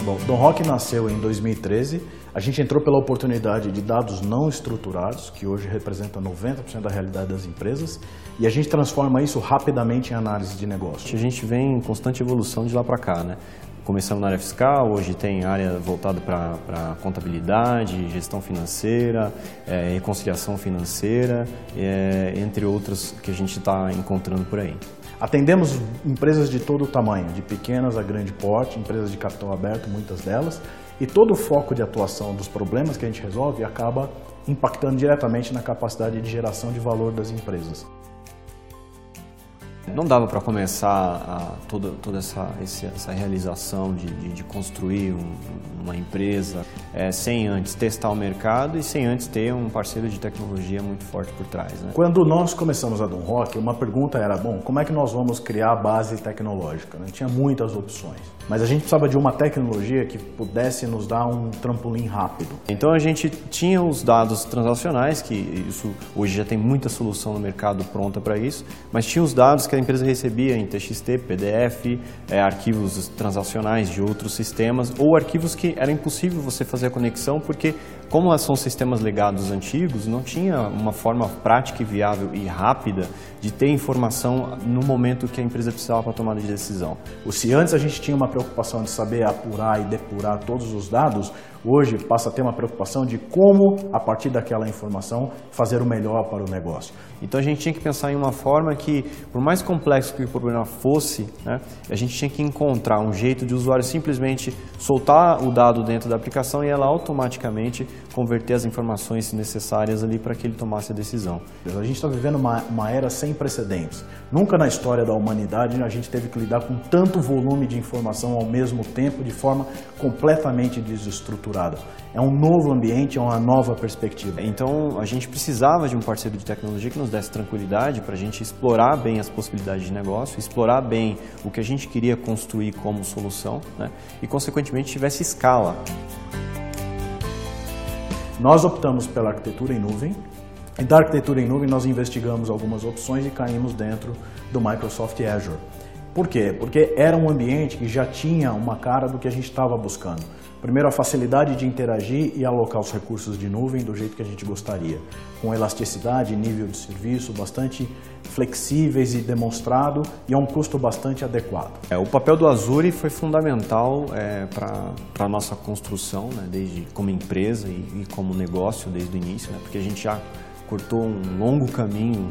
Bom, Dom Roque nasceu em 2013, a gente entrou pela oportunidade de dados não estruturados, que hoje representam 90% da realidade das empresas, e a gente transforma isso rapidamente em análise de negócio. A gente vem em constante evolução de lá para cá, né? Começamos na área fiscal, hoje tem área voltada para contabilidade, gestão financeira, reconciliação financeira, entre outras que a gente está encontrando por aí. Atendemos empresas de todo o tamanho, de pequenas a grande porte, empresas de capital aberto, muitas delas, e todo o foco de atuação dos problemas que a gente resolve acaba impactando diretamente na capacidade de geração de valor das empresas. Não dava para começar toda essa realização de construir uma empresa sem antes testar o mercado e sem antes ter um parceiro de tecnologia muito forte por trás, né? Quando nós começamos a Dom Roque, uma pergunta era, bom, como é que nós vamos criar a base tecnológica? Tinha muitas opções, mas a gente precisava de uma tecnologia que pudesse nos dar um trampolim rápido. Então a gente tinha os dados transacionais, que isso hoje já tem muita solução no mercado pronta para isso, mas tinha os dados que a empresa recebia em TXT, PDF, arquivos transacionais de outros sistemas ou arquivos que era impossível você fazer a conexão porque, como são sistemas legados antigos, não tinha uma forma prática e viável e rápida de ter informação no momento que a empresa precisava para tomar de decisão. Se antes a gente tinha uma preocupação de saber apurar e depurar todos os dados, hoje passa a ter uma preocupação de como, a partir daquela informação, fazer o melhor para o negócio. Então a gente tinha que pensar em uma forma que, por mais complexo que o problema fosse, né, a gente tinha que encontrar um jeito de o usuário simplesmente soltar o dado dentro da aplicação e ela automaticamente converter as informações necessárias ali para que ele tomasse a decisão. A gente está vivendo uma era sem precedentes. Nunca na história da humanidade a gente teve que lidar com tanto volume de informação ao mesmo tempo, de forma completamente desestruturada. É um novo ambiente, é uma nova perspectiva. Então a gente precisava de um parceiro de tecnologia que nos desse tranquilidade para a gente explorar bem as possibilidades de negócio, explorar bem o que a gente queria construir como solução, né, e consequentemente tivesse escala. Nós optamos pela arquitetura em nuvem, e da arquitetura em nuvem nós investigamos algumas opções e caímos dentro do Microsoft Azure. Por quê? Porque era um ambiente que já tinha uma cara do que a gente estava buscando. Primeiro, a facilidade de interagir e alocar os recursos de nuvem do jeito que a gente gostaria, com elasticidade, nível de serviço bastante flexíveis e demonstrado, e a um custo bastante adequado. O papel do Azure foi fundamental para a nossa construção, né, desde como empresa e como negócio desde o início, né, porque a gente já cortou um longo caminho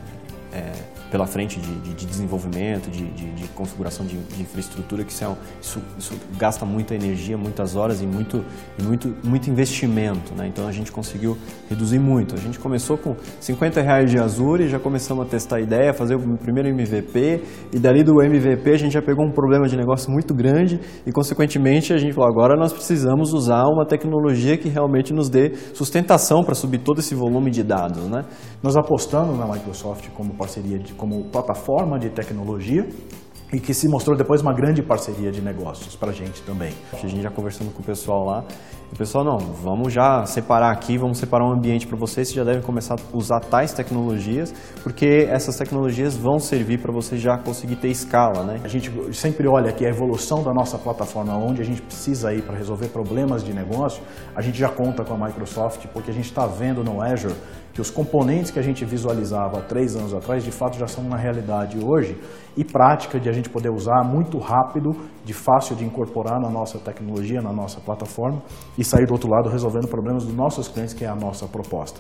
pela frente de desenvolvimento, de configuração de infraestrutura, que isso gasta muita energia, muitas horas e muito investimento, né? Então a gente conseguiu reduzir muito. A gente começou com R$50 de Azure, já começamos a testar a ideia, fazer o primeiro MVP, e dali do MVP a gente já pegou um problema de negócio muito grande e, consequentemente, a gente falou, agora nós precisamos usar uma tecnologia que realmente nos dê sustentação para subir todo esse volume de dados, né? Nós apostamos na Microsoft como parceria, como plataforma de tecnologia, e que se mostrou depois uma grande parceria de negócios para a gente também. A gente já conversando com o pessoal lá, o pessoal, não, vamos já separar aqui, vamos separar um ambiente para vocês, vocês já devem começar a usar tais tecnologias, porque essas tecnologias vão servir para você já conseguir ter escala, né? A gente sempre olha que a evolução da nossa plataforma, onde a gente precisa ir para resolver problemas de negócio, a gente já conta com a Microsoft, porque a gente está vendo no Azure que os componentes que a gente visualizava há 3 anos atrás, de fato já são uma realidade hoje e prática de a gente poder usar muito rápido, de fácil de incorporar na nossa tecnologia, na nossa plataforma e sair do outro lado resolvendo problemas dos nossos clientes, que é a nossa proposta.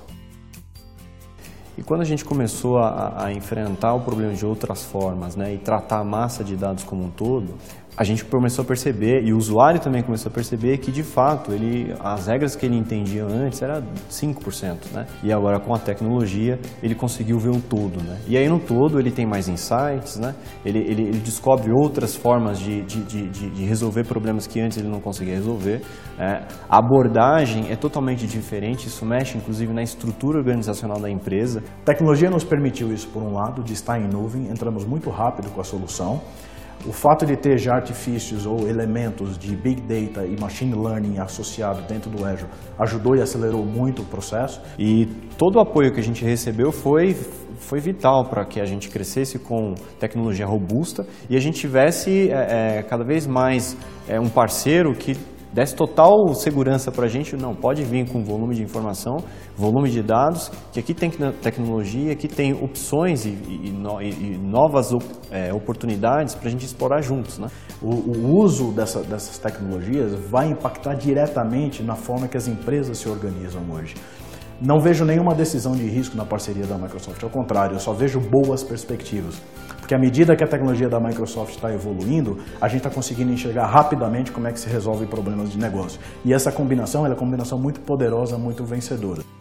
E quando a gente começou a enfrentar o problema de outras formas, né, e tratar a massa de dados como um todo, a gente começou a perceber, e o usuário também começou a perceber, que de fato as regras que ele entendia antes era 5%, né? E agora com a tecnologia ele conseguiu ver o todo, né? E aí no todo ele tem mais insights, né? Ele descobre outras formas de resolver problemas que antes ele não conseguia resolver. A abordagem é totalmente diferente, isso mexe inclusive na estrutura organizacional da empresa. A tecnologia nos permitiu isso por um lado, de estar em nuvem, entramos muito rápido com a solução. O fato de ter já artifícios ou elementos de Big Data e Machine Learning associado dentro do Azure ajudou e acelerou muito o processo. E todo o apoio que a gente recebeu foi vital para que a gente crescesse com tecnologia robusta e a gente tivesse cada vez mais um parceiro que desse total segurança para a gente. Não, pode vir com volume de informação, volume de dados, que aqui tem tecnologia, aqui tem opções e novas oportunidades para a gente explorar juntos, né? O uso dessas tecnologias vai impactar diretamente na forma que as empresas se organizam hoje. Não vejo nenhuma decisão de risco na parceria da Microsoft, ao contrário, eu só vejo boas perspectivas. Porque à medida que a tecnologia da Microsoft está evoluindo, a gente está conseguindo enxergar rapidamente como é que se resolve problemas de negócio. E essa combinação é uma combinação muito poderosa, muito vencedora.